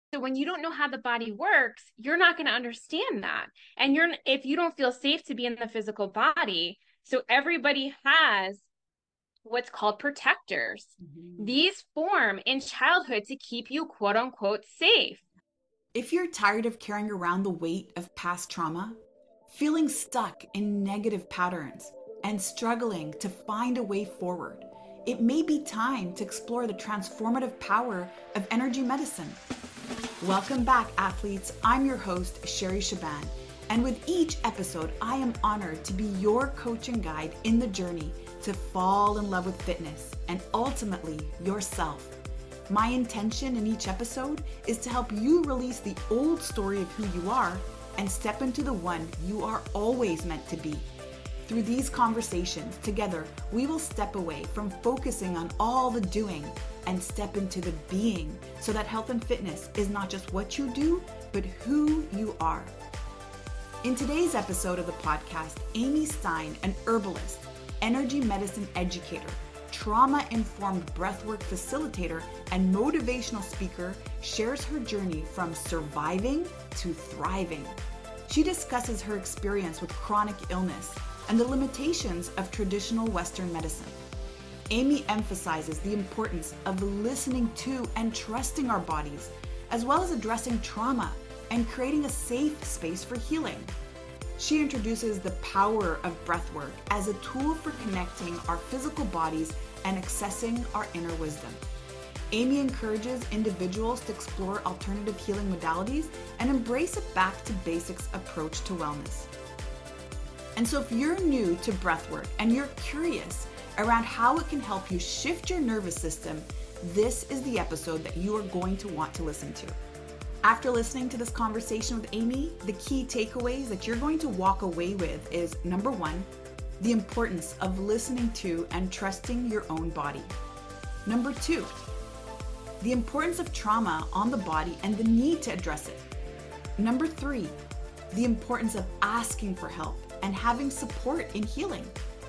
So when you don't know how the body works, you're not going to understand that. And if you don't feel safe to be in the physical body, so everybody has what's called protectors. Mhm. These form in childhood to keep you quote unquote safe. If you're tired of carrying around the weight of past trauma, feeling stuck in negative patterns, and struggling to find a way forward, it may be time to explore the transformative power of energy medicine. Welcome back, athletes. I'm your host, Sherry Shaban, and with each episode, I am honored to be your coach and guide in the journey to fall in love with fitness and ultimately yourself. My intention in each episode is to help you release the old story of who you are and step into the one you are always meant to be. Through these conversations, together, we will step away from focusing on all the doing and step into the being so that health and fitness is not just what you do, but who you are. In today's episode of the podcast, Amy Stein, an herbalist, energy medicine educator, trauma-informed breathwork facilitator, and motivational speaker, shares her journey from surviving to thriving. She discusses her experience with chronic illness and the limitations of traditional Western medicine. Amy emphasizes the importance of listening to and trusting our bodies, as well as addressing trauma and creating a safe space for healing. She introduces the power of breathwork as a tool for connecting our physical bodies and accessing our inner wisdom. Amy encourages individuals to explore alternative healing modalities and embrace a back to basics approach to wellness. And so if you're new to breathwork and you're curious around how it can help you shift your nervous system, this is the episode that you are going to want to listen to. After listening to this conversation with Amy, the key takeaways that you're going to walk away with is number one, the importance of listening to and trusting your own body. Number two, the importance of trauma on the body and the need to address it. Number three, the importance of asking for help and having support in healing.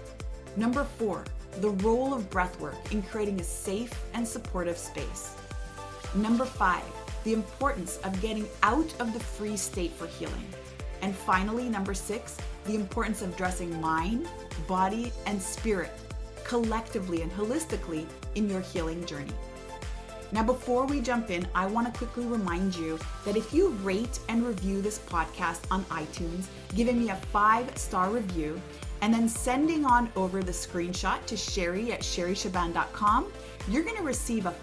Number four, the role of breathwork in creating a safe and supportive space. Number five, the importance of getting out of the freeze state for healing. And finally, number six, the importance of addressing mind, body, and spirit collectively and holistically in your healing journey. Now, before we jump in, I want to quickly remind you that if you rate and review this podcast on iTunes, giving me a 5-star review, and then sending on over the screenshot to Sherry at sherryshaban.com, you're going to receive a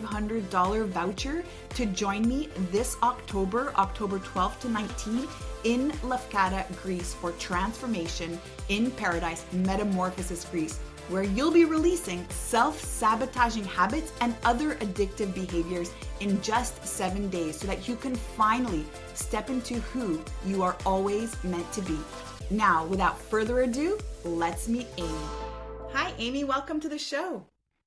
$500 voucher to join me this October 12th to 19th in Lefkada, Greece for Transformation in Paradise Metamorphosis, Greece, where you'll be releasing self-sabotaging habits and other addictive behaviors in just 7 days so that you can finally step into who you are always meant to be. Now, without further ado, let's meet Amy. Hi, Amy. Welcome to the show.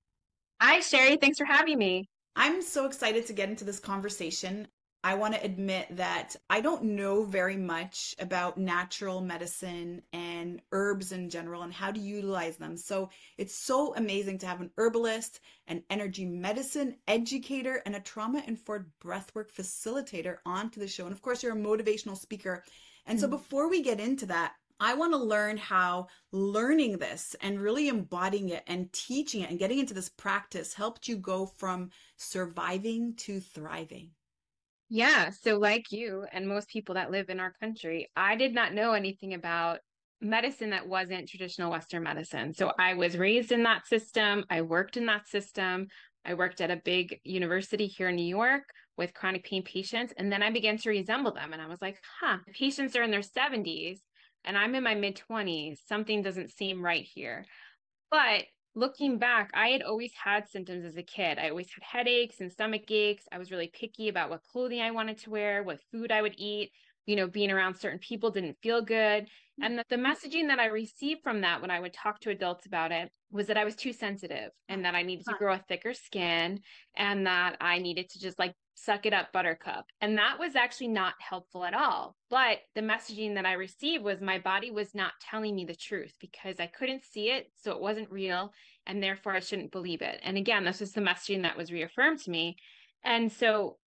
Hi, Sherry. Thanks for having me. I'm so excited to get into this conversation. I want to admit that I don't know very much about natural medicine and herbs in general and how to utilize them. So it's so amazing to have an herbalist, an energy medicine educator, and a trauma-informed breathwork facilitator onto the show. And of course, you're a motivational speaker. And so before we get into that, I want to learn how learning this and really embodying it and teaching it and getting into this practice helped you go from surviving to thriving. Yeah, so like you and most people that live in our country, I did not know anything about medicine that wasn't traditional Western medicine. So I was raised in that system. I worked in that system. I worked at a big university here in New York with chronic pain patients. And then I began to resemble them. And I was like, patients are in their 70s and I'm in my mid 20s. Something doesn't seem right here. But looking back, I had always had symptoms as a kid. I always had headaches and stomach aches. I was really picky about what clothing I wanted to wear, what food I would eat. Being around certain people didn't feel good. And the messaging that I received from that when I would talk to adults about it was that I was too sensitive and that I needed to grow a thicker skin and that I needed to just like suck it up, buttercup. And that was actually not helpful at all. But the messaging that I received was my body was not telling me the truth because I couldn't see it. So it wasn't real. And therefore I shouldn't believe it. And again, this was the messaging that was reaffirmed to me. And so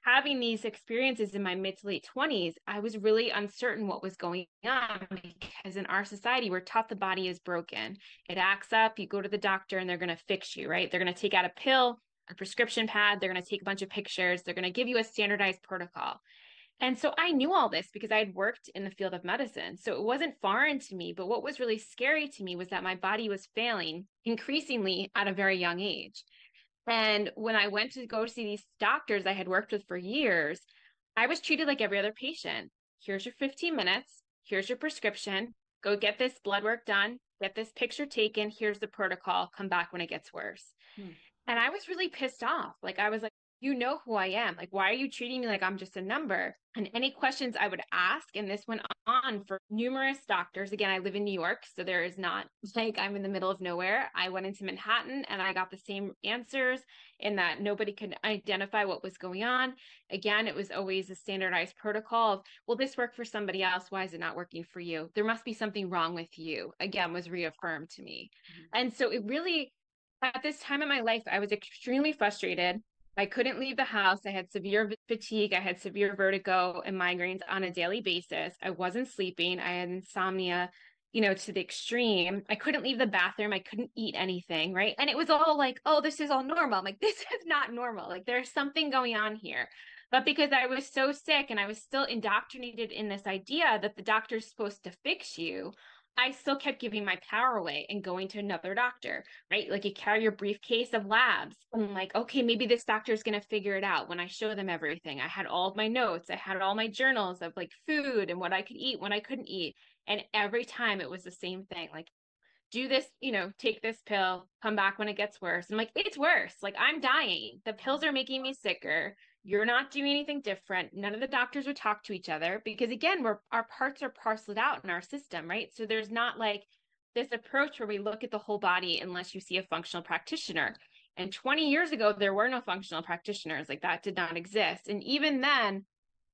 having these experiences in my mid to late 20s, I was really uncertain what was going on because in our society, we're taught the body is broken. It acts up, you go to the doctor and they're going to fix you, right? They're going to take out a pill, a prescription pad, they're going to take a bunch of pictures, they're going to give you a standardized protocol. And so I knew all this because I had worked in the field of medicine. So it wasn't foreign to me. But what was really scary to me was that my body was failing increasingly at a very young age. And when I went to go see these doctors I had worked with for years, I was treated like every other patient. Here's your 15 minutes. Here's your prescription. Go get this blood work done. Get this picture taken. Here's the protocol. Come back when it gets worse. And I was really pissed off. Like, I was like, you know who I am. Like, why are you treating me like I'm just a number? And any questions I would ask, and this went on for numerous doctors. Again, I live in New York, so there is not like I'm in the middle of nowhere. I went into Manhattan and I got the same answers in that nobody could identify what was going on. Again, it was always a standardized protocol of, well, this worked for somebody else. Why is it not working for you? There must be something wrong with you, again, was reaffirmed to me. And so it really, at this time in my life, I was extremely frustrated. I couldn't leave the house. I had severe fatigue. I had severe vertigo and migraines on a daily basis. I wasn't sleeping. I had insomnia, to the extreme. I couldn't leave the bathroom. I couldn't eat anything, right? And it was all like, oh, this is all normal. I'm like, this is not normal. Like, there's something going on here. But because I was so sick and I was still indoctrinated in this idea that the doctor's supposed to fix you, I still kept giving my power away and going to another doctor, right? Like, you carry your briefcase of labs. I'm like, okay, maybe this doctor is going to figure it out. When I show them everything, I had all of my notes. I had all my journals of like food and what I could eat, what I couldn't eat. And every time it was the same thing. Like, do this, take this pill, come back when it gets worse. I'm like, it's worse. Like, I'm dying. The pills are making me sicker. You're not doing anything different. None of the doctors would talk to each other because, again, our parts are parceled out in our system, right? So there's not like this approach where we look at the whole body unless you see a functional practitioner. And 20 years ago, there were no functional practitioners. Like, that did not exist. And even then,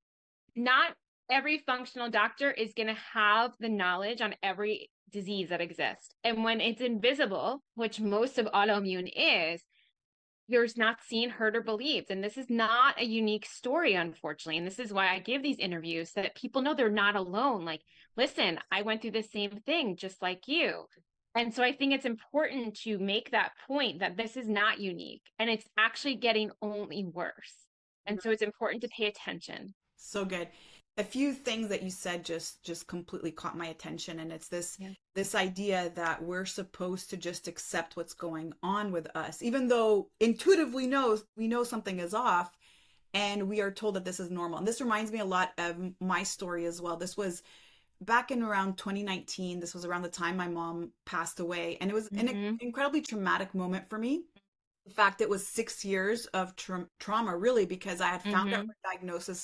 not every functional doctor is going to have the knowledge on every disease that exists. And when it's invisible, which most of autoimmune is, you're not seen, heard, or believed. And this is not a unique story, unfortunately. And this is why I give these interviews so that people know they're not alone. Like, listen, I went through the same thing just like you. And so I think it's important to make that point that this is not unique and it's actually getting only worse. And so it's important to pay attention. So good. A few things that you said just completely caught my attention, and it's this idea that we're supposed to just accept what's going on with us, even though intuitively we know something is off, and we are told that this is normal. And this reminds me a lot of my story as well. This was back in around 2019. This was around the time my mom passed away, and it was an incredibly traumatic moment for me. In fact, it was 6 years of trauma, really, because I had found out her diagnosis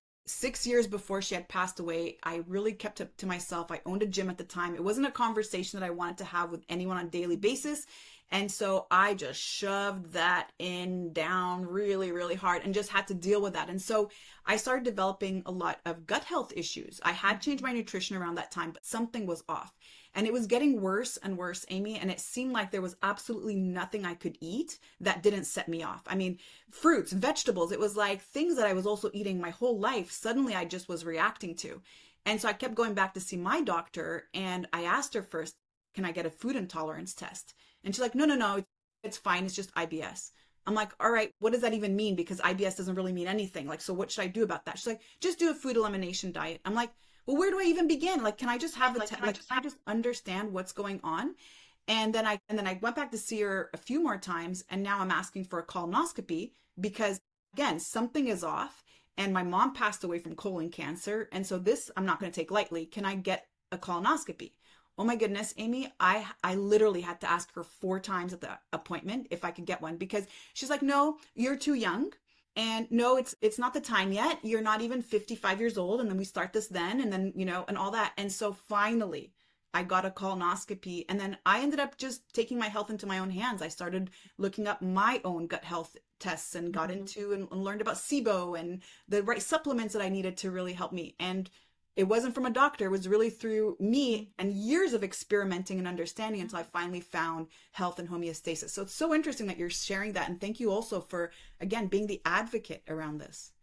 6 years before she had passed away. I really kept it to myself. I owned a gym at the time. It wasn't a conversation that I wanted to have with anyone on a daily basis. And so I just shoved that down really, really hard and just had to deal with that. And so I started developing a lot of gut health issues. I had changed my nutrition around that time, but something was off. And it was getting worse and worse, Amy. And it seemed like there was absolutely nothing I could eat that didn't set me off. I mean, fruits, vegetables, it was like things that I was also eating my whole life. Suddenly I just was reacting to. And so I kept going back to see my doctor. And I asked her first, can I get a food intolerance test? And she's like, no, it's fine. It's just IBS. I'm like, all right, what does that even mean? Because IBS doesn't really mean anything. Like, so what should I do about that? She's like, just do a food elimination diet. I'm like, well, where do I even begin? Like, can I just have can I just understand what's going on? And then I went back to see her a few more times, and now I'm asking for a colonoscopy because, again, something is off. And my mom passed away from colon cancer, and so this I'm not going to take lightly. Can I get a colonoscopy? Oh my goodness, Amy, I literally had to ask her 4 times at the appointment if I could get one, because she's like, no, you're too young. And no, it's not the time yet. You're not even 55 years old. And then we start this then, and then, and all that. And so finally I got a colonoscopy, and then I ended up just taking my health into my own hands. I started looking up my own gut health tests and got into and learned about SIBO and the right supplements that I needed to really help me. And it wasn't from a doctor. It was really through me and years of experimenting and understanding until I finally found health and homeostasis. So it's so interesting that you're sharing that. And thank you also for, again, being the advocate around this.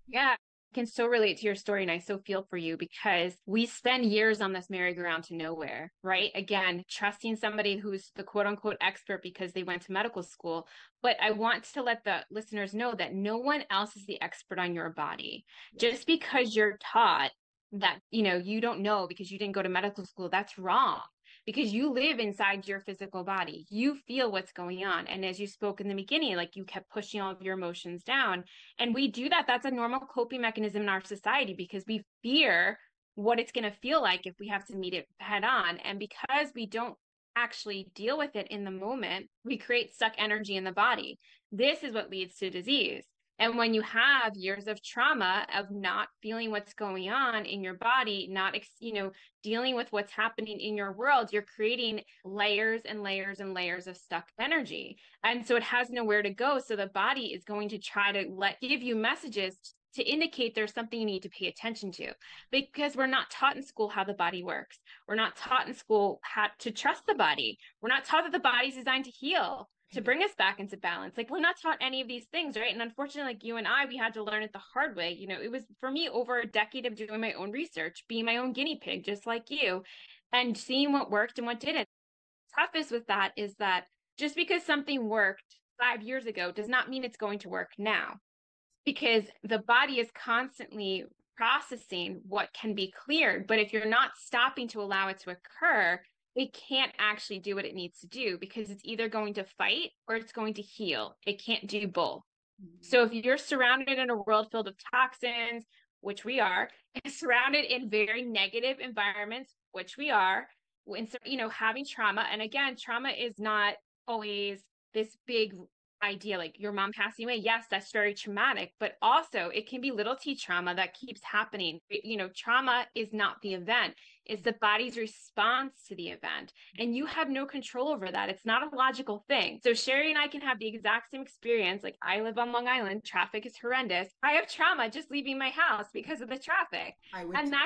Yeah, I can so relate to your story and I so feel for you because we spend years on this merry-go-round to nowhere, right? Again, trusting somebody who's the quote unquote expert because they went to medical school. But I want to let the listeners know that no one else is the expert on your body. Yes. Just because you're taught that, you don't know because you didn't go to medical school, that's wrong. Because you live inside your physical body. You feel what's going on. And as you spoke in the beginning, like you kept pushing all of your emotions down, and we do that. That's a normal coping mechanism in our society because we fear what it's going to feel like if we have to meet it head on. And because we don't actually deal with it in the moment, we create stuck energy in the body. This is what leads to disease. And when you have years of trauma of not feeling what's going on in your body, not, dealing with what's happening in your world, you're creating layers and layers and layers of stuck energy. And so it has nowhere to go. So the body is going to try to give you messages to indicate there's something you need to pay attention to, because we're not taught in school how the body works. We're not taught in school how to trust the body. We're not taught that the body's designed to heal, to bring us back into balance. Like we're not taught any of these things, right? And unfortunately, like you and I, we had to learn it the hard way. It was for me over a decade of doing my own research, being my own guinea pig, just like you, and seeing what worked and what didn't. Toughest with that is that just because something worked 5 years ago does not mean it's going to work now, because the body is constantly processing what can be cleared. But if you're not stopping to allow it to occur, it can't actually do what it needs to do because it's either going to fight or it's going to heal. It can't do both. So if you're surrounded in a world filled with toxins, which we are, surrounded in very negative environments, which we are, when, having trauma, and again, trauma is not always this big idea like your mom passing away. Yes, that's very traumatic, but also it can be little t trauma that keeps happening. Trauma is not the event, it's the body's response to the event, and you have no control over that. It's not a logical thing. So Sherry and I can have the exact same experience. Like I live on Long Island, traffic is horrendous. I have trauma just leaving my house because of the traffic. I would. And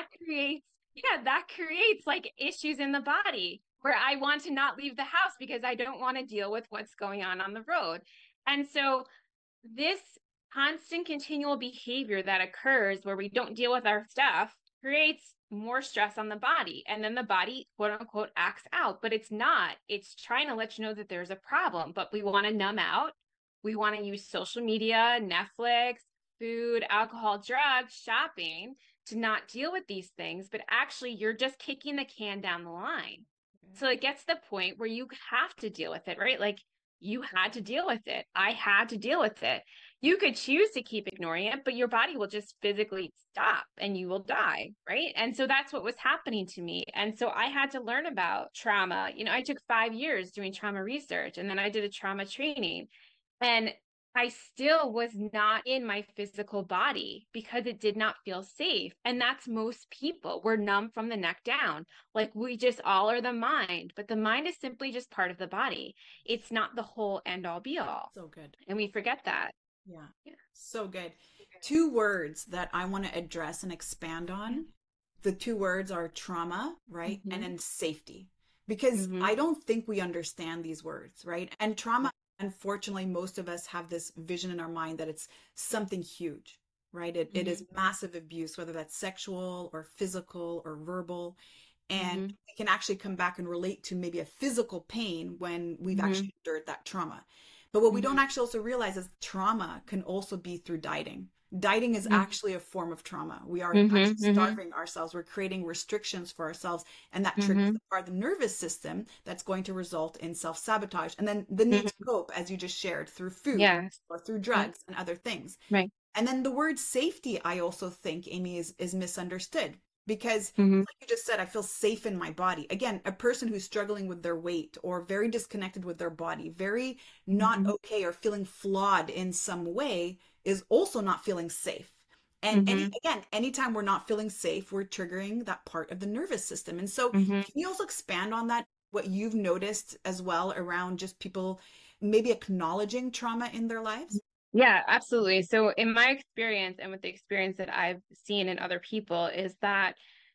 that creates like issues in the body where I want to not leave the house because I don't want to deal with what's going on the road. And so this constant continual behavior that occurs where we don't deal with our stuff creates more stress on the body. And then the body, quote unquote, acts out, but it's not. It's trying to let you know that there's a problem, but we want to numb out. We want to use social media, Netflix, food, alcohol, drugs, shopping to not deal with these things. But actually, you're just kicking the can down the line. So it gets to the point where you have to deal with it, right? Like you had to deal with it. I had to deal with it. You could choose to keep ignoring it, but your body will just physically stop and you will die, right? And so that's what was happening to me. And so I had to learn about trauma. I took 5 years doing trauma research, and then I did a trauma training. And I still was not in my physical body because it did not feel safe. And that's most people. We're numb from the neck down. Like we just all are the mind, but the mind is simply just part of the body. It's not the whole end all be all. So good. And we forget that. Yeah. So good. Two words that I want to address and expand on. The two words are trauma, right? Mm-hmm. And then safety. Because Mm-hmm. I don't think we understand these words, right? And trauma, unfortunately, most of us have this vision in our mind that it's something huge, right? It is massive abuse, whether that's sexual or physical or verbal. And Mm-hmm. we can actually come back and relate to maybe a physical pain when we've Mm-hmm. actually endured that trauma. But what we Mm-hmm. don't actually also realize is trauma can also be through dieting. Dieting is Mm-hmm. actually a form of trauma. We are actually Mm-hmm. starving ourselves. We're creating restrictions for ourselves, and that triggers Mm-hmm. the part of the nervous system that's going to result in self-sabotage. And then the need to Mm-hmm. cope, as you just shared, through food Yes. or through Right. drugs and other things. Right. And then the word safety, I also think, Amy, is misunderstood because, Mm-hmm. like you just said, I feel safe in my body. Again, a person who's struggling with their weight or very disconnected with their body, very not Mm-hmm. okay or feeling flawed in some way, is also not feeling safe. And Mm-hmm. again, anytime we're not feeling safe, we're triggering that part of the nervous system. And so, Mm-hmm. can you also expand on that, what you've noticed as well around just people maybe acknowledging trauma in their lives? Yeah, absolutely. So in my experience and with the experience that I've seen in other people is that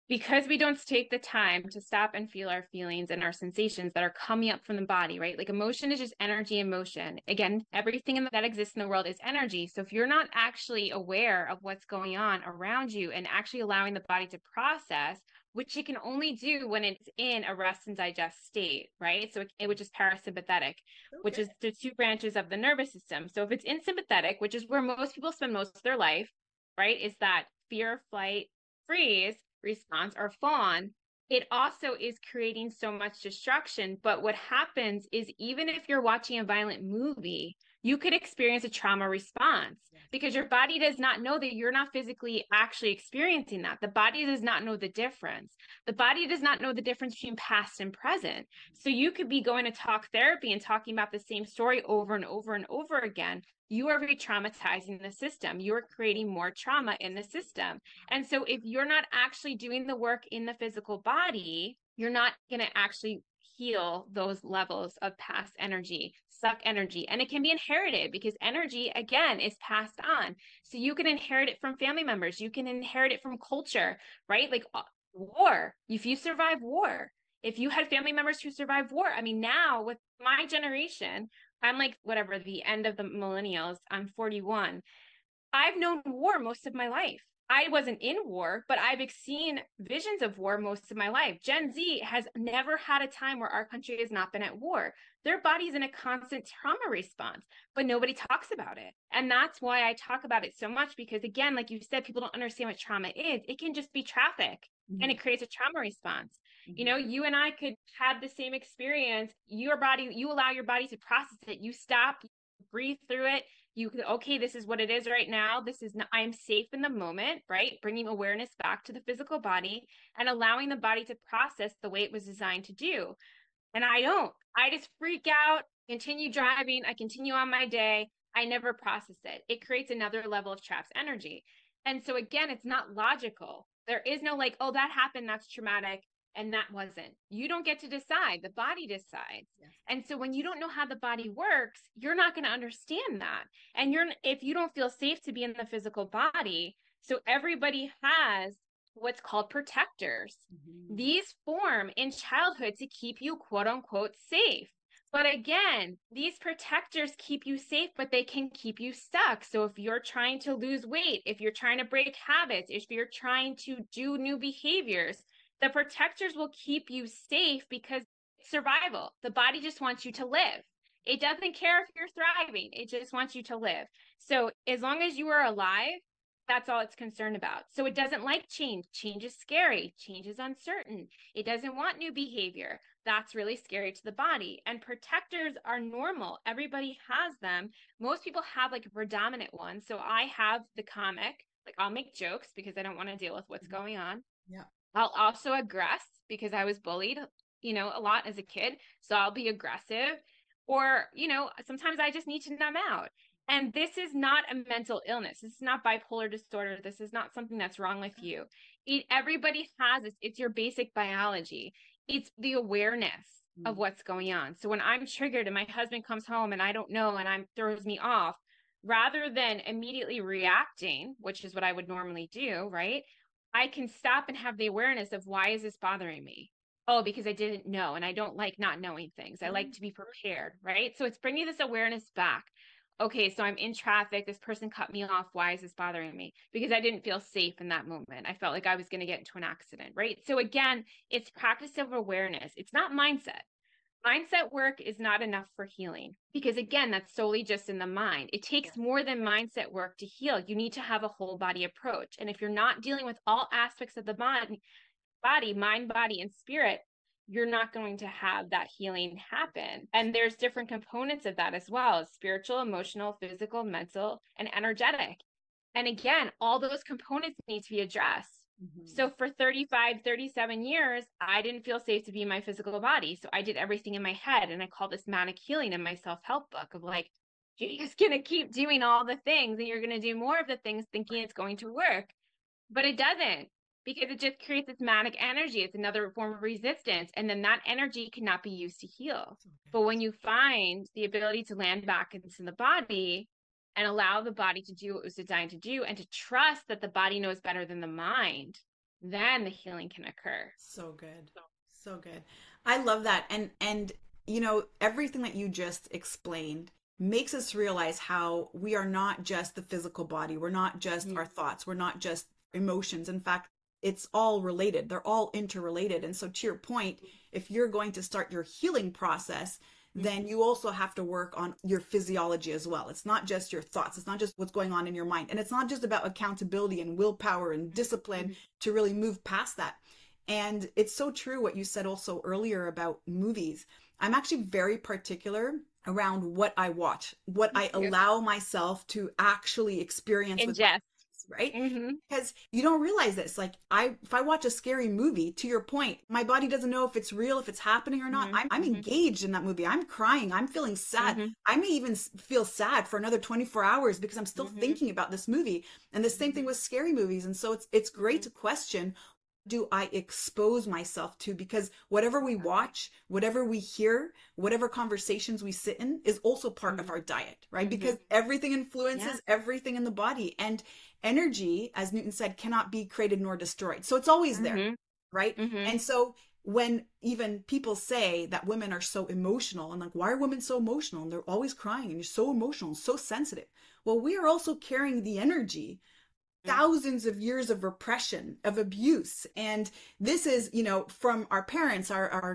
because we don't take the time to stop and feel our feelings and our sensations that are coming up from the body, right? Like emotion is just energy in motion. Again, everything that exists in the world is energy. So if you're not actually aware of what's going on around you and actually allowing the body to process, which it can only do when it's in a rest and digest state, right? So which is parasympathetic, which is the two branches of the nervous system. So if it's in sympathetic, which is where most people spend most of their life, right, is that fear, flight, freeze response or fawn, it also is creating so much destruction. But what happens is, even if you're watching a violent movie, you could experience a trauma response because your body does not know that you're not physically actually experiencing that. The body does not know the difference. The body does not know the difference between past and present. So you could be going to talk therapy and talking about the same story over and over and over again. You are re-traumatizing the system. You are creating more trauma in the system. And so if you're not actually doing the work in the physical body, you're not going to actually heal those levels of past energy, suck energy. And it can be inherited because energy, again, is passed on. So you can inherit it from family members. You can inherit it from culture, right? Like war, if you survive war, if you had family members who survived war, I mean, now with my generation, I'm like, whatever, the end of the millennials, I'm 41. I've known war most of my life. I wasn't in war, but I've seen visions of war most of my life. Gen Z has never had a time where our country has not been at war. Their body's in a constant trauma response, but nobody talks about it. And that's why I talk about it so much, because again, like you said, people don't understand what trauma is. It can just be traffic and it creates a trauma response. You know, you and I could have the same experience. Your body, you allow your body to process it. You stop, you breathe through it. You could, okay, this is what it is right now. This is not, I'm safe in the moment, right? Bringing awareness back to the physical body and allowing the body to process the way it was designed to do. And I just freak out, continue driving. I continue on my day. I never process it. It creates another level of trapped energy. And so again, it's not logical. There is no like, oh, that happened, that's traumatic, and that wasn't. You don't get to decide. The body decides. Yes. And so when you don't know how the body works, you're not going to understand that. And if you don't feel safe to be in the physical body, so everybody has what's called protectors. Mm-hmm. These form in childhood to keep you quote unquote safe. But again, these protectors keep you safe, but they can keep you stuck. So if you're trying to lose weight, if you're trying to break habits, if you're trying to do new behaviors, the protectors will keep you safe because it's survival. The body just wants you to live. It doesn't care if you're thriving. It just wants you to live. So as long as you are alive, that's all it's concerned about. So it doesn't like change. Change is scary. Change is uncertain. It doesn't want new behavior. That's really scary to the body. And protectors are normal. Everybody has them. Most people have like a predominant one. So I have the comic, like I'll make jokes because I don't want to deal with what's going on. Yeah. I'll also aggress because I was bullied, you know, a lot as a kid. So I'll be aggressive, or, you know, sometimes I just need to numb out. And this is not a mental illness. This is not bipolar disorder. This is not something that's wrong with you. Everybody has this. It's your basic biology. It's the awareness of what's going on. So when I'm triggered and my husband comes home and I don't know and throws me off, rather than immediately reacting, which is what I would normally do, right? I can stop and have the awareness of, why is this bothering me? Oh, because I didn't know. And I don't like not knowing things. I like to be prepared, right? So it's bringing this awareness back. Okay, so I'm in traffic. This person cut me off. Why is this bothering me? Because I didn't feel safe in that moment. I felt like I was going to get into an accident, right? So again, it's practice of awareness. It's not mindset. Mindset work is not enough for healing because, again, that's solely just in the mind. It takes more than mindset work to heal. You need to have a whole body approach. And if you're not dealing with all aspects of the body, mind, body, and spirit, you're not going to have that healing happen. And there's different components of that as well: spiritual, emotional, physical, mental, and energetic. And again, all those components need to be addressed. Mm-hmm. So for 35, 37 years, I didn't feel safe to be in my physical body. So I did everything in my head. And I call this manic healing in my self-help book of like, you're just going to keep doing all the things and you're going to do more of the things thinking it's going to work. But it doesn't, because it just creates this manic energy. It's another form of resistance. And then that energy cannot be used to heal. But when you find the ability to land back into the body and allow the body to do what it was designed to do, and to trust that the body knows better than the mind, then the healing can occur. So good. So good. I love that. And you know, everything that you just explained makes us realize how we are not just the physical body. We're not just Mhm. our thoughts. We're not just emotions. In fact, it's all related. They're all interrelated. And so to your point, if you're going to start your healing process, then you also have to work on your physiology as well. It's not just your thoughts. It's not just what's going on in your mind. And it's not just about accountability and willpower and discipline Mhm. to really move past that. And it's so true what you said also earlier about movies. I'm actually very particular around what I watch, what Me I too. allow myself to actually experience with my Ingest. eyes, right? Hmm. Because you don't realize this. Like if I watch a scary movie, to your point, my body doesn't know if it's real, if it's happening or not. Hmm. I'm Hmm. engaged in that movie. I'm crying. I'm feeling sad. Hmm. I may even feel sad for another 24 hours because I'm still Hmm. thinking about this movie. And the same thing with scary movies. And so it's great Hmm. to question, do I expose myself to? Because whatever we watch, whatever we hear, whatever conversations we sit in is also part of Hmm. our diet, right? Hmm. Because everything Yeah. influences everything in the body. And energy, as Newton said, cannot be created nor destroyed. So it's always there, Hmm. right? Hmm. And so when even people say that women are so emotional, and like, why are women so emotional? And they're always crying, and you're so emotional and so sensitive. Well, we are also carrying the energy thousands of years of repression, of abuse. And this is, you know, from our parents,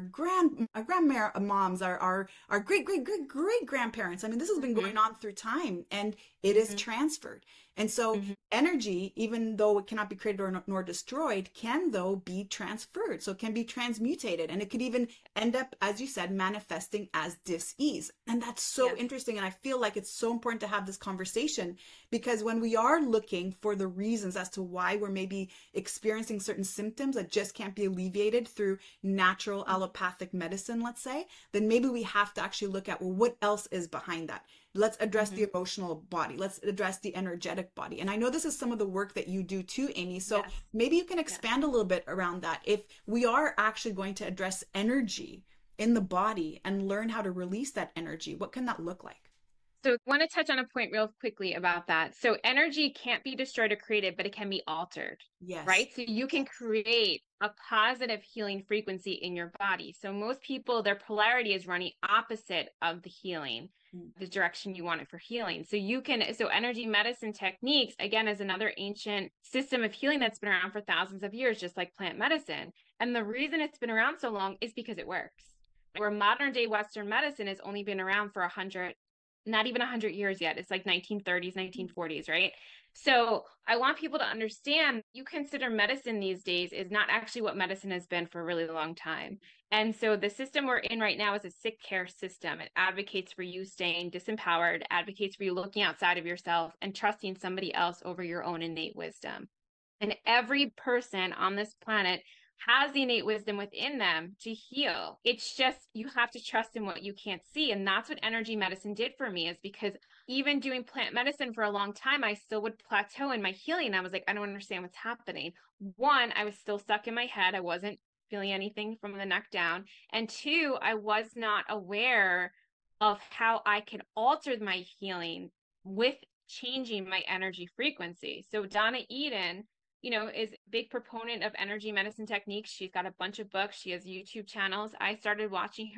our grandmoms, our great grandparents. I mean, this has been Hmm. going on through time, and it is Hmm. transferred. And so Hmm. energy, even though it cannot be created or nor destroyed, can though be transferred. So it can be transmutated, and it could even end up, as you said, manifesting as dis-ease. And that's so Yes. interesting. And I feel like it's so important to have this conversation, because when we are looking for the reasons as to why we're maybe experiencing certain symptoms that just can't be alleviated through natural allopathic medicine, let's say, then maybe we have to actually look at, well, what else is behind that? Let's address Hmm. the emotional body. Let's address the energetic body. And I know this is some of the work that you do too, Amy. So Yes. maybe you can Yes. expand a little bit around that. If we are actually going to address energy in the body and learn how to release that energy, what can that look like? So I want to touch on a point real quickly about that. So energy can't be destroyed or created, but it can be altered, Yes. right? So you can create a positive healing frequency in your body. So most people, their polarity is running opposite of the healing, Mm. the direction you want it for healing. So you can, so energy medicine techniques, again, is another ancient system of healing that's been around for thousands of years, just like plant medicine. And the reason it's been around so long is because it works. Where modern day Western medicine has only been around for 100, not even 100 years yet. It's like 1930s, 1940s, right? So I want people to understand, you consider medicine these days is not actually what medicine has been for a really long time. And so the system we're in right now is a sick care system. It advocates for you staying disempowered, advocates for you looking outside of yourself and trusting somebody else over your own innate wisdom. And every person on this planet has the innate wisdom within them to heal. It's just you have to trust in what you can't see. And that's what energy medicine did for me, is because even doing plant medicine for a long time, I still would plateau in my healing. I was like, I don't understand what's happening. One, I was still stuck in my head. I wasn't feeling anything from the neck down. And two, I was not aware of how I could alter my healing with changing my energy frequency. So Donna Eden, is a big proponent of energy medicine techniques. She's got a bunch of books. She has YouTube channels. I started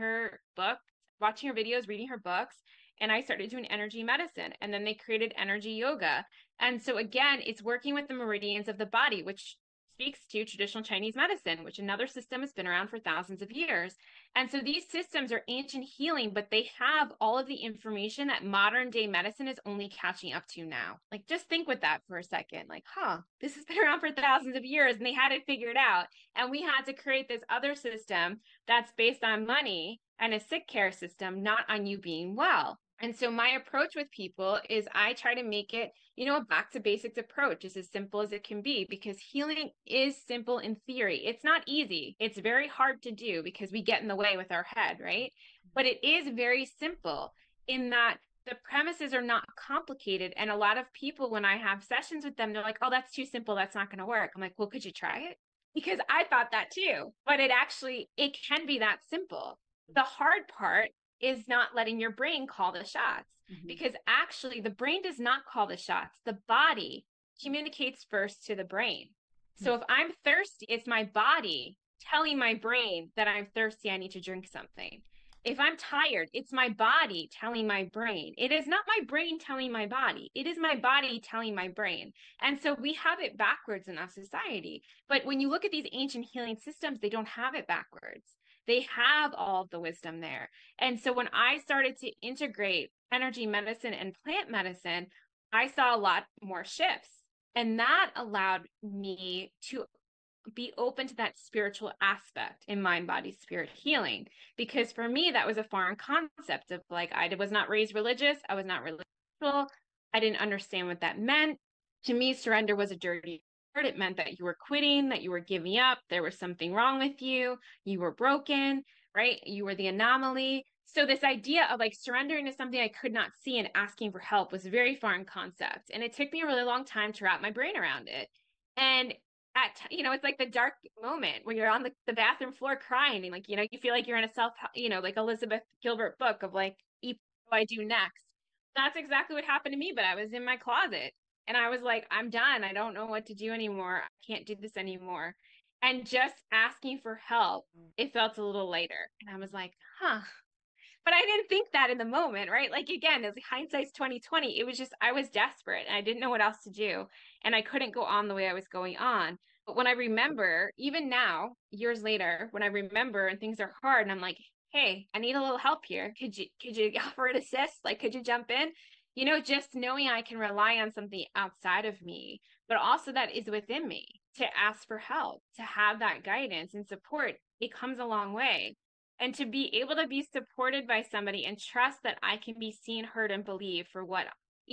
watching her videos, reading her books, and I started doing energy medicine. And then they created energy yoga. And so again, it's working with the meridians of the body, which speaks to traditional Chinese medicine, which another system has been around for thousands of years. And so these systems are ancient healing, but they have all of the information that modern day medicine is only catching up to now. Like, just think with that for a second. Like, this has been around for thousands of years and they had it figured out. And we had to create this other system that's based on money and a sick care system, not on you being well. And so my approach with people is I try to make it, a back to basics approach. Is as simple as it can be, because healing is simple in theory. It's not easy. It's very hard to do because we get in the way with our head, right? But it is very simple in that the premises are not complicated. And a lot of people, when I have sessions with them, they're like, oh, that's too simple. That's not going to work. I'm like, well, could you try it? Because I thought that too, but it can be that simple. The hard part is not letting your brain call the shots, Mhm. because actually the brain does not call the shots. The body communicates first to the brain. So if I'm thirsty, it's my body telling my brain that I'm thirsty, I need to drink something. If I'm tired, it's my body telling my brain. It is not my brain telling my body. It is my body telling my brain. And so we have it backwards in our society. But when you look at these ancient healing systems, they don't have it backwards. They have all of the wisdom there. And so when I started to integrate energy medicine and plant medicine, I saw a lot more shifts. And that allowed me to be open to that spiritual aspect in mind, body, spirit healing. Because for me, that was a foreign concept of like, I was not raised religious. I was not religious. I didn't understand what that meant. To me, surrender was a dirty word. It meant that you were quitting, that you were giving up. There was something wrong with you. You were broken, right? You were the anomaly. So this idea of like surrendering to something I could not see and asking for help was a very foreign concept. And it took me a really long time to wrap my brain around it. And it's like the dark moment when you're on the bathroom floor crying and like, you feel like you're in a like Elizabeth Gilbert book of like, what do I do next? That's exactly what happened to me. But I was in my closet and I was like, I'm done. I don't know what to do anymore. I can't do this anymore. And just asking for help, it felt a little lighter. And I was like, huh. But I didn't think that in the moment, right? Like again, it's hindsight's 2020. It was just I was desperate and I didn't know what else to do. And I couldn't go on the way I was going on. But when I remember, even now, years later, when I remember and things are hard and I'm like, hey, I need a little help here. Could you offer an assist? Like, could you jump in? Just knowing I can rely on something outside of me, but also that is within me to ask for help, to have that guidance and support, it comes a long way. And to be able to be supported by somebody and trust that I can be seen, heard, and believed for what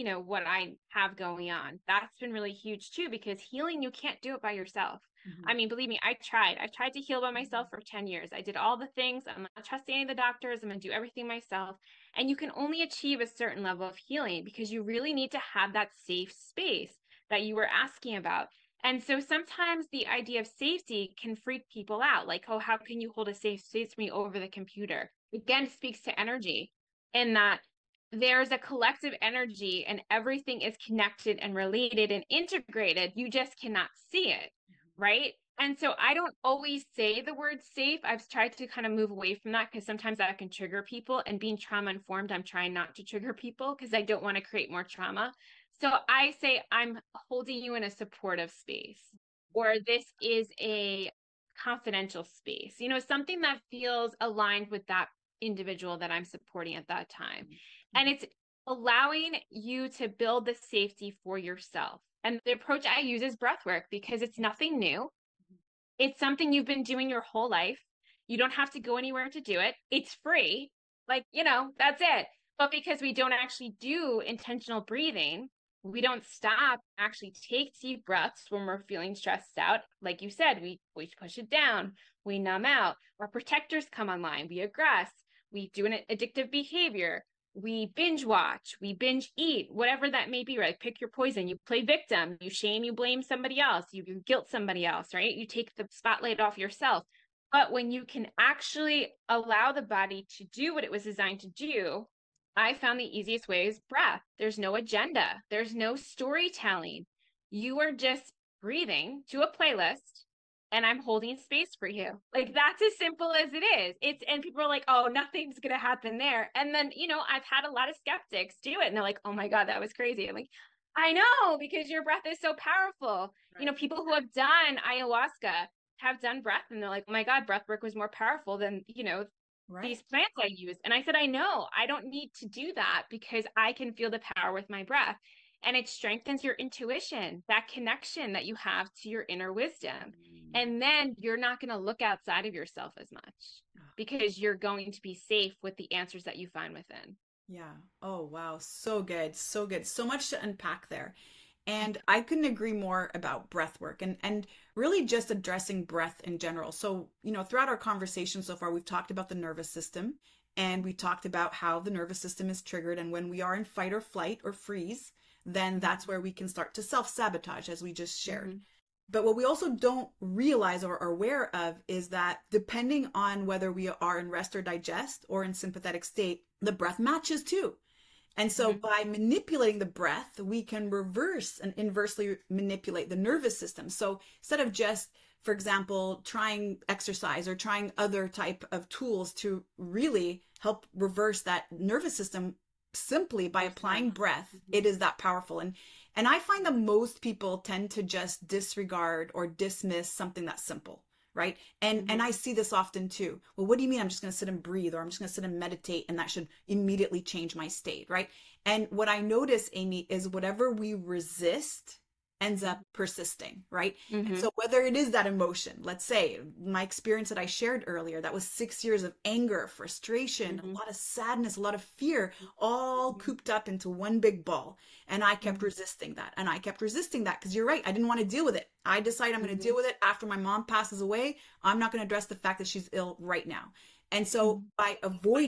I have going on. That's been really huge too, because healing, you can't do it by yourself. I mean, believe me, I've tried to heal by myself for 10 years. I did all the things. I'm not trusting any of the doctors. I'm going to do everything myself. And you can only achieve a certain level of healing because you really need to have that safe space that you were asking about. And so sometimes the idea of safety can freak people out. Like, oh, how can you hold a safe space for me over the computer? Again, speaks to energy in that there's a collective energy and everything is connected and related and integrated. You just cannot see it, right? And so I don't always say the word safe. I've tried to kind of move away from that because sometimes that can trigger people. And being trauma informed, I'm trying not to trigger people because I don't want to create more trauma. So I say I'm holding you in a supportive space, or this is a confidential space, something that feels aligned with that individual that I'm supporting at that time. And it's allowing you to build the safety for yourself. And the approach I use is breath work because it's nothing new. It's something you've been doing your whole life. You don't have to go anywhere to do it. It's free. Like, that's it. But because we don't actually do intentional breathing, we don't stop, actually take deep breaths when we're feeling stressed out. Like you said, we push it down, we numb out, our protectors come online, we aggress, we do an addictive behavior, we binge watch, we binge eat, whatever that may be, right? Pick your poison, you play victim, you shame, you blame somebody else, you guilt somebody else, right? You take the spotlight off yourself. But when you can actually allow the body to do what it was designed to do, I found the easiest way is breath. There's no agenda. There's no storytelling. You are just breathing to a playlist and I'm holding space for you. Like that's as simple as it is. And people are like, oh, nothing's going to happen there. And then, I've had a lot of skeptics do it and they're like, oh my God, that was crazy. I'm like, I know, because your breath is so powerful. Right. People who have done ayahuasca have done breath and they're like, oh my God, breath work was more powerful than, right. These plants I use. And I said, I know, I don't need to do that because I can feel the power with my breath. And it strengthens your intuition, that connection that you have to your inner wisdom. And then you're not going to look outside of yourself as much because you're going to be safe with the answers that you find within. Yeah. Oh, wow. So good. So good. So much to unpack there. And I couldn't agree more about breath work and really just addressing breath in general. So, throughout our conversation so far, we've talked about the nervous system and we talked about how the nervous system is triggered. And when we are in fight or flight or freeze, then that's where we can start to self-sabotage, as we just shared. Mm-hmm. But what we also don't realize or are aware of is that depending on whether we are in rest or digest or in sympathetic state, the breath matches too. And so Mhm. by manipulating the breath, we can reverse and inversely manipulate the nervous system. So instead of just, for example, trying exercise or trying other type of tools to really help reverse that nervous system simply by applying 100%. breath, Mhm. it is that powerful. And I find that most people tend to just disregard or dismiss something that's simple, right? And Mhm. I see this often too. Well, what do you mean I'm just going to sit and breathe, or I'm just going to sit and meditate and that should immediately change my state, right? And what I notice, Amy, is whatever we resist ends up persisting, right? And Mhm. so whether it is that emotion, let's say my experience that I shared earlier, that was 6 years of anger, frustration, a Mhm. lot of sadness, a lot of fear, all Mhm. cooped up into one big ball. And I kept Mhm. resisting that. And I kept resisting that because you're right. I didn't want to deal with it. I decided I'm going to Mhm. deal with it after my mom passes away. I'm not going to address the fact that she's ill right now. And so Mhm. by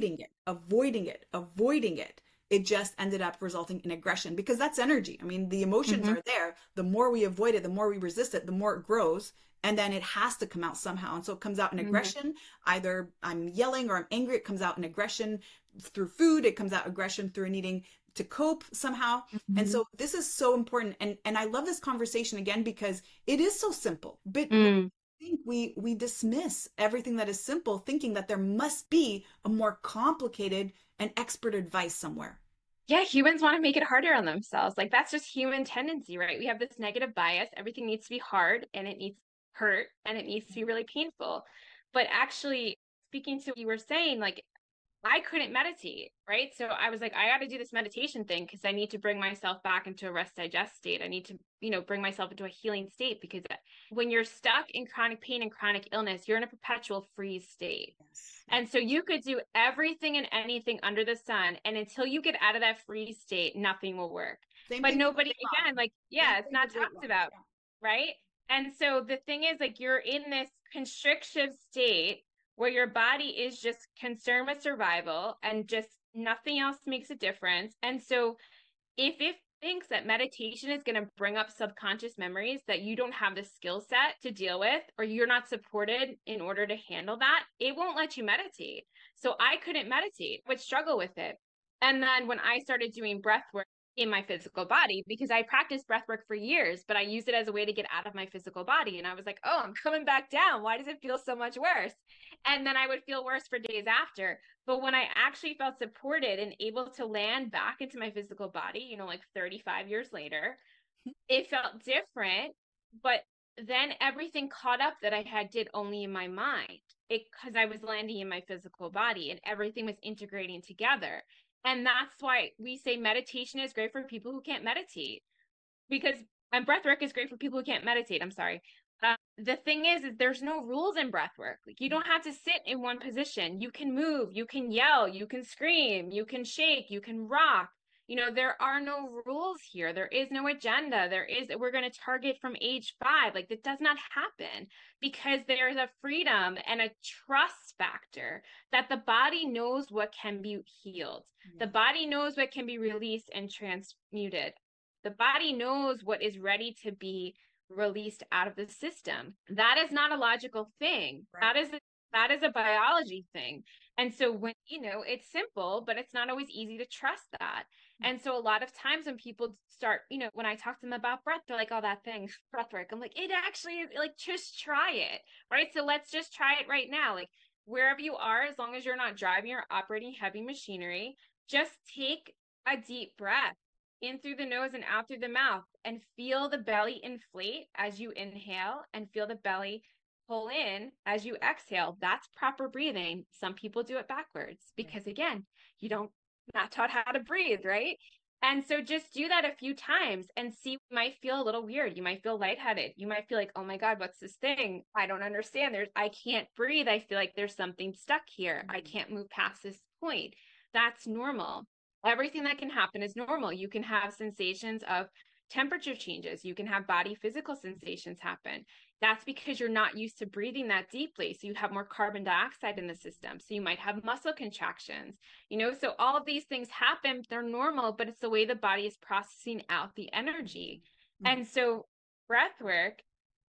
avoiding it, it just ended up resulting in aggression because that's energy. I mean, the emotions Mhm. are there. The more we avoid it, the more we resist it, the more it grows. And then it has to come out somehow. And so it comes out in Mhm. aggression. Either I'm yelling or I'm angry. It comes out in aggression through food. It comes out aggression through needing to cope somehow. And Mhm. so this is so important. And I love this conversation again because it is so simple. But Mm. I think we dismiss everything that is simple, thinking that there must be a more complicated and expert advice somewhere. Yeah, humans want to make it harder on themselves. Like that's just human tendency, right? We have this negative bias. Everything needs to be hard and it needs hurt and it needs to be really painful. But actually, speaking to what you were saying, like I couldn't meditate, right? So I was like, I got to do this meditation thing because I need to bring myself back into a rest digest state. I need to, bring myself into a healing state because when you're stuck in chronic pain and chronic illness, you're in a perpetual freeze state. Yes. And so you could do everything and anything under the sun. And until you get out of that freeze state, nothing will work. Same But thing with nobody, weight loss. again, like, Same yeah, it's thing not with weight talked loss. about, Yeah. right? And so the thing is, like, you're in this constrictive state where your body is just concerned with survival and just nothing else makes a difference. And so if it thinks that meditation is going to bring up subconscious memories that you don't have the skill set to deal with, or you're not supported in order to handle that, it won't let you meditate. So I couldn't meditate, would struggle with it. And then when I started doing breath work in my physical body, because I practiced breath work for years, but I used it as a way to get out of my physical body. And I was like, oh, I'm coming back down. Why does it feel so much worse? And then I would feel worse for days after. But when I actually felt supported and able to land back into my physical body, like 35 years later, it felt different. But then everything caught up that I had did only in my mind. It because I was landing in my physical body and everything was integrating together. And that's why we say meditation is great for people who can't meditate because and breath work is great for people who can't meditate. I'm sorry. The thing is there's no rules in breath work. Like you don't have to sit in one position. You can move, you can yell, you can scream, you can shake, you can rock. There are no rules here. There is no agenda. We're going to target from age 5. Like that does not happen because there's a freedom and a trust factor that the body knows what can be healed. The Yeah. body knows what can be released and transmuted. The body knows what is ready to be released out of the system. That is not a logical thing. Right. That is a biology thing. And so when it's simple, but it's not always easy to trust that. And so a lot of times when people start, when I talk to them about breath, they're like, "Oh, that thing, breath work." I'm like, "It actually is like just try it." Right? So let's just try it right now. Like wherever you are, as long as you're not driving or operating heavy machinery, just take a deep breath in through the nose and out through the mouth and feel the belly inflate as you inhale and feel the belly pull in as you exhale. That's proper breathing. Some people do it backwards Right. because again, you don't not taught how to breathe, right? And so just do that a few times and see. You might feel a little weird. You might feel lightheaded. You might feel like, oh my God, what's this thing? I don't understand. I can't breathe. I feel like there's something stuck here. I Mhm. can't move past this point. That's normal. Everything that can happen is normal. You can have sensations of temperature changes. You can have body physical sensations happen. That's because you're not used to breathing that deeply. So you have more carbon dioxide in the system. So you might have muscle contractions, so all of these things happen. They're normal, but it's the way the body is processing out the energy. Mhm. And so breath work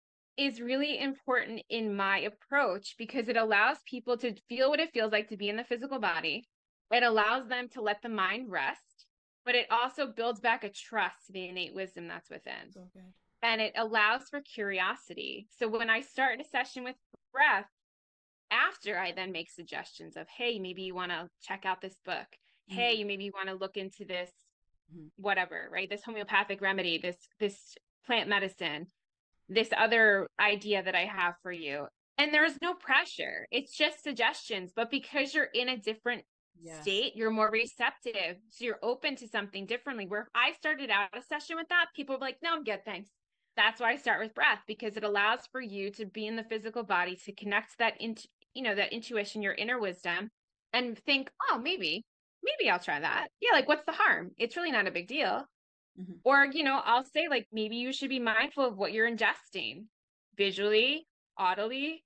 is really important in my approach because it allows people to feel what it feels like to be in the physical body. It allows them to let the mind rest. but it also builds back a trust to the innate wisdom that's within. So good. And it allows for curiosity. So when I start a session with breath, after I then make suggestions of, hey, maybe you want to check out this book. Hey, you maybe want to look into this, whatever, right? This homeopathic remedy, this plant medicine, this other idea that I have for you. And there's no pressure. It's just suggestions. But because you're in a different state, you're more receptive. So you're open to something differently. Where if I started out a session with that, people were like, no, I'm good, thanks. That's why I start with breath, because it allows for you to be in the physical body, to connect that into, that intuition, your inner wisdom, and think, oh, maybe I'll try that. Yeah, like what's the harm? It's really not a big deal. Or, I'll say like, maybe you should be mindful of what you're ingesting visually, audibly,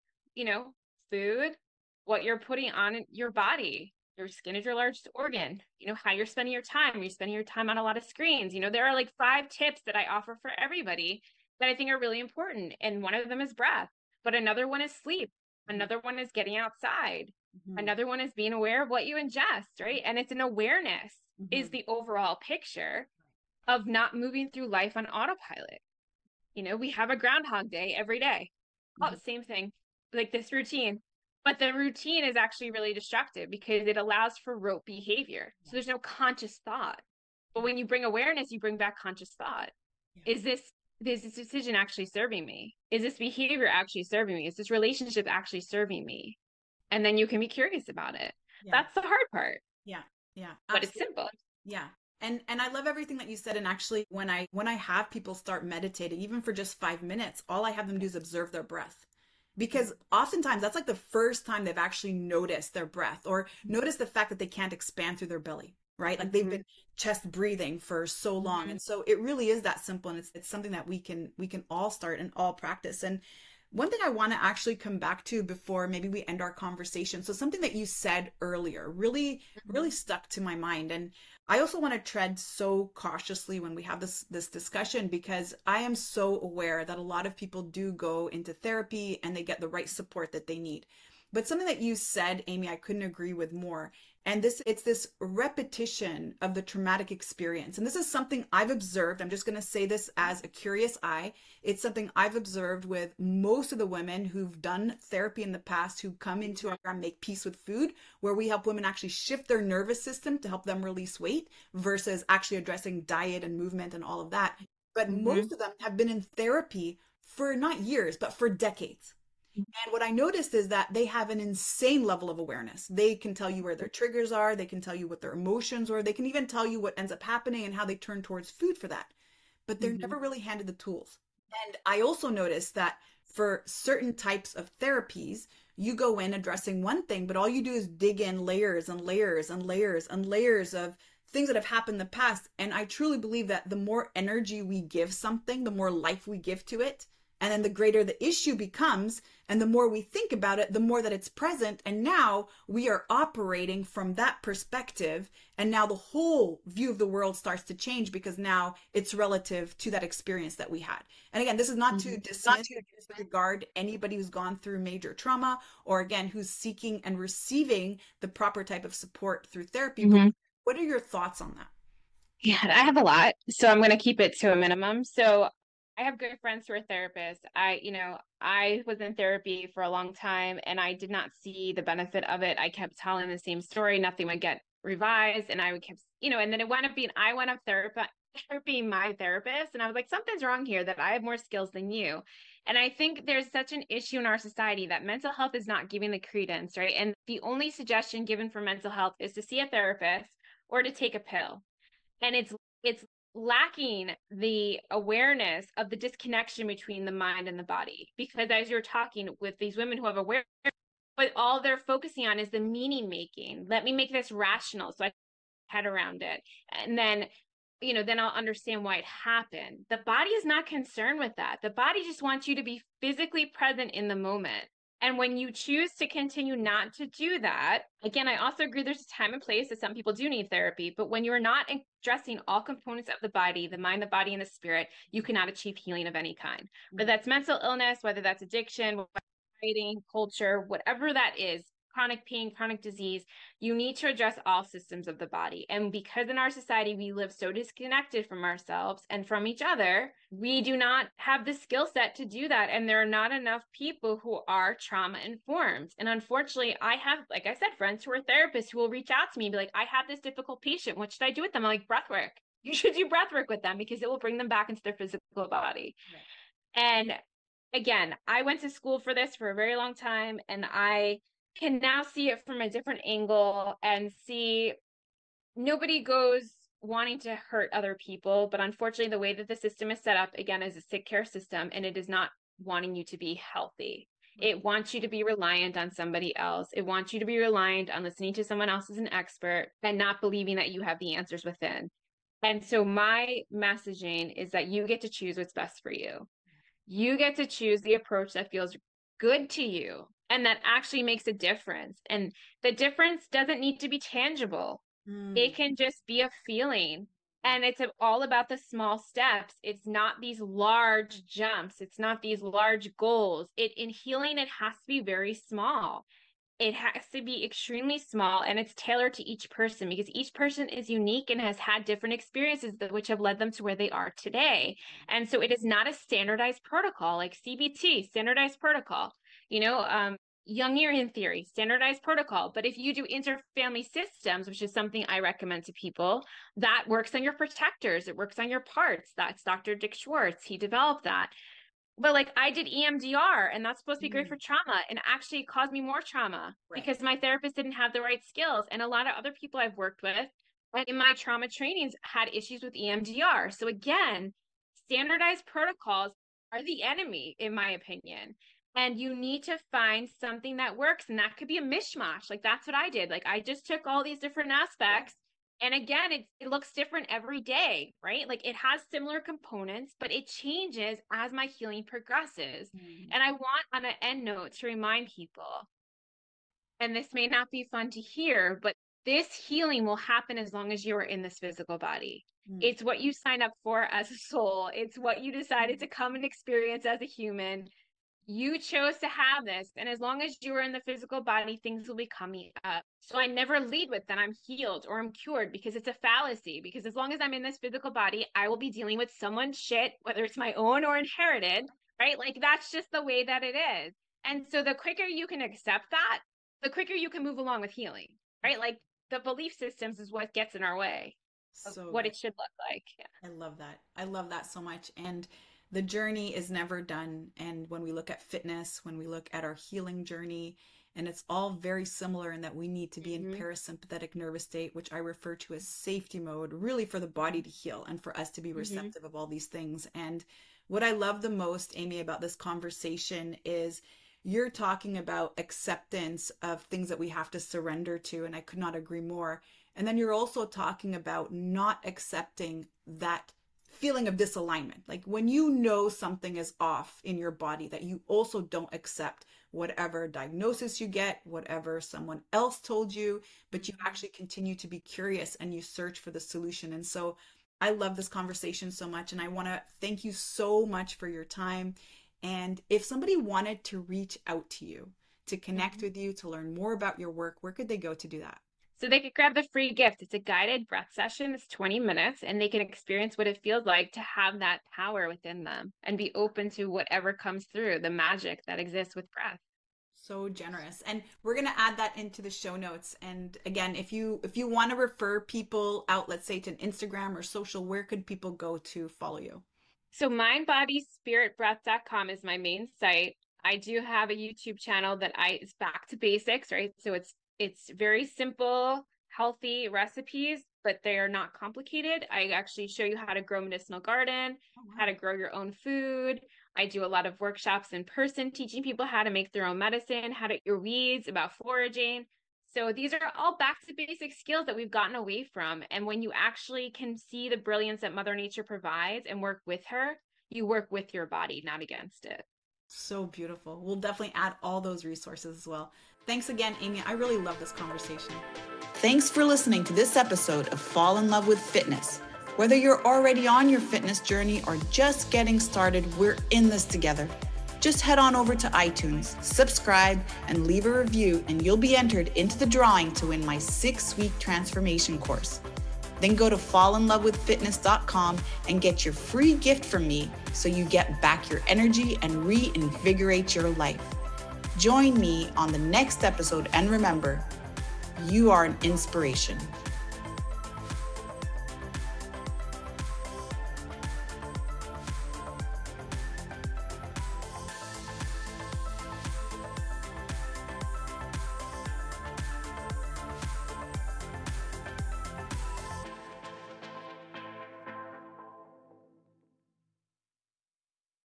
food, what you're putting on your body. Your skin is your largest organ. How you're spending your time. You're spending your time on a lot of screens. There are like 5 tips that I offer for everybody that I think are really important. And one of them is breath, but another one is sleep. Another one is getting outside. Another one is being aware of what you ingest, right? And it's an awareness is the overall picture of not moving through life on autopilot. We have a Groundhog Day every day. Oh, same thing, like this routine. But the routine is actually really destructive because it allows for rote behavior. So there's no conscious thought. But when you bring awareness, you bring back conscious thought. Is this decision actually serving me? Is this behavior actually serving me? Is this relationship actually serving me? And then you can be curious about it. That's the hard part. Yeah. But it's simple. Yeah. And I love everything that you said. And actually, when I have people start meditating, even for just 5 minutes, all I have them do is observe their breath. Because oftentimes that's like the first time they've actually noticed their breath or noticed the fact that they can't expand through their belly, right? Like they've been chest breathing for so long. And so it really is that simple. And it's something that we can all start and all practice. And one thing I want to actually come back to before maybe we end our conversation. So something that you said earlier really stuck to my mind. And I also want to tread so cautiously when we have this discussion, because I am so aware that a lot of people do go into therapy and they get the right support that they need. But something that you said, Amy, I couldn't agree with more. And it's this repetition of the traumatic experience. And this is something I've observed. I'm just going to say this as a curious eye. It's something I've observed with most of the women who've done therapy in the past, who come into our program, Make Peace with Food, where we help women actually shift their nervous system to help them release weight versus actually addressing diet and movement and all of that. But most of them have been in therapy for not years, but for decades. And what I noticed is that they have an insane level of awareness. They can tell you where their triggers are. They can tell you what their emotions are. They can even tell you what ends up happening and how they turn towards food for that. But they're never really handed the tools. And I also noticed that for certain types of therapies, you go in addressing one thing, but all you do is dig in layers and layers and layers and layers of things that have happened in the past. And I truly believe that the more energy we give something, the more life we give to it. And then the greater the issue becomes, and the more we think about it, the more that it's present. And now we are operating from that perspective. And now the whole view of the world starts to change, because now it's relative to that experience that we had. And again, this is not to disregard anybody who's gone through major trauma, or again, who's seeking and receiving the proper type of support through therapy. But what are your thoughts on that? Yeah, I have a lot. So I'm going to keep it to a minimum. So I have good friends who are therapists. I was in therapy for a long time and I did not see the benefit of it. I kept telling the same story. Nothing would get revised. And I would keep, and then it wound up being, I went up therapy, my therapist. And I was like, something's wrong here, that I have more skills than you. And I think there's such an issue in our society that mental health is not giving the credence, right? And the only suggestion given for mental health is to see a therapist or to take a pill. And it's lacking the awareness of the disconnection between the mind and the body. Because as you're talking with these women who have awareness, but all they're focusing on is the meaning making. Let me make this rational so I can head around it. And then, then I'll understand why it happened. The body is not concerned with that. The body just wants you to be physically present in the moment. And when you choose to continue not to do that, again, I also agree there's a time and place that some people do need therapy, but when you're not addressing all components of the body, the mind, the body, and the spirit, you cannot achieve healing of any kind. Whether that's mental illness, whether that's addiction, writing, culture, whatever that is, chronic pain, chronic disease, you need to address all systems of the body. And because in our society, we live so disconnected from ourselves and from each other, we do not have the skill set to do that. And there are not enough people who are trauma informed. And unfortunately, I have, like I said, friends who are therapists who will reach out to me and be like, I have this difficult patient. What should I do with them? I'm like, breath work. You should do breath work with them because it will bring them back into their physical body. Right. And again, I went to school for this for a very long time, and I can now see it from a different angle and see nobody goes wanting to hurt other people. But unfortunately, the way that the system is set up, again, is a sick care system, and it is not wanting you to be healthy. It wants you to be reliant on somebody else. It wants you to be reliant on listening to someone else as an expert and not believing that you have the answers within. And so my messaging is that you get to choose what's best for you. You get to choose the approach that feels good to you and that actually makes a difference. And the difference doesn't need to be tangible. It can just be a feeling. And it's all about the small steps. It's not these large jumps. It's not these large goals. In healing, it has to be very small. It has to be extremely small, and it's tailored to each person because each person is unique and has had different experiences which have led them to where they are today. And so it is not a standardized protocol like CBT, standardized protocol, Jungian theory, standardized protocol. But if you do interfamily systems, which is something I recommend to people, that works on your protectors. It works on your parts. That's Dr. Dick Schwartz. He developed that. But like I did EMDR, and that's supposed to be great for trauma, and actually it caused me more trauma because my therapist didn't have the right skills. And a lot of other people I've worked with in my trauma trainings had issues with EMDR. So again, standardized protocols are the enemy, in my opinion. And you need to find something that works. And that could be a mishmash. Like that's what I did. Like I just took all these different aspects. And again, it looks different every day, right? Like it has similar components, but it changes as my healing progresses. And I want on an end note to remind people, and this may not be fun to hear, but this healing will happen as long as you are in this physical body. It's what you sign up for as a soul. It's what you decided to come and experience as a human. You chose to have this. And as long as you are in the physical body, things will be coming up. So I never lead with that I'm healed or I'm cured because it's a fallacy. Because as long as I'm in this physical body, I will be dealing with someone's shit, whether it's my own or inherited, right? Like that's just the way that it is. And so the quicker you can accept that, the quicker you can move along with healing, right? Like the belief systems is what gets in our way of what it should look like. Yeah. I love that. I love that so much. And the journey is never done. And when we look at fitness, when we look at our healing journey, and it's all very similar in that we need to be in parasympathetic nervous state, which I refer to as safety mode, really for the body to heal and for us to be receptive of all these things. And what I love the most, Amy, about this conversation is you're talking about acceptance of things that we have to surrender to. And I could not agree more. And then you're also talking about not accepting that feeling of disalignment. Like when you know something is off in your body, that you also don't accept whatever diagnosis you get, whatever someone else told you, but you actually continue to be curious and you search for the solution. And so I love this conversation so much. And I want to thank you so much for your time. And if somebody wanted to reach out to you, to connect with you, to learn more about your work, where could they go to do that? So they could grab the free gift. It's a guided breath session. It's 20 minutes, and they can experience what it feels like to have that power within them and be open to whatever comes through, the magic that exists with breath. So generous. And we're going to add that into the show notes. And again, if you want to refer people out, let's say to an Instagram or social, where could people go to follow you? So mindbodyspiritbreath.com is my main site. I do have a YouTube channel that it's back to basics, right? So it's very simple, healthy recipes, but they are not complicated. I actually show you how to grow medicinal garden, how to grow your own food. I do a lot of workshops in person, teaching people how to make their own medicine, how to eat your weeds, about foraging. So these are all back to basic skills that we've gotten away from. And when you actually can see the brilliance that Mother Nature provides and work with her, you work with your body, not against it. So beautiful. We'll definitely add all those resources as well. Thanks again, Amy. I really love this conversation. Thanks for listening to this episode of Fall in Love with Fitness. Whether you're already on your fitness journey or just getting started, we're in this together. Just head on over to iTunes, subscribe, and leave a review, and you'll be entered into the drawing to win my 6-week transformation course. Then go to fallinlovewithfitness.com and get your free gift from me so you get back your energy and reinvigorate your life. Join me on the next episode, and remember, you are an inspiration.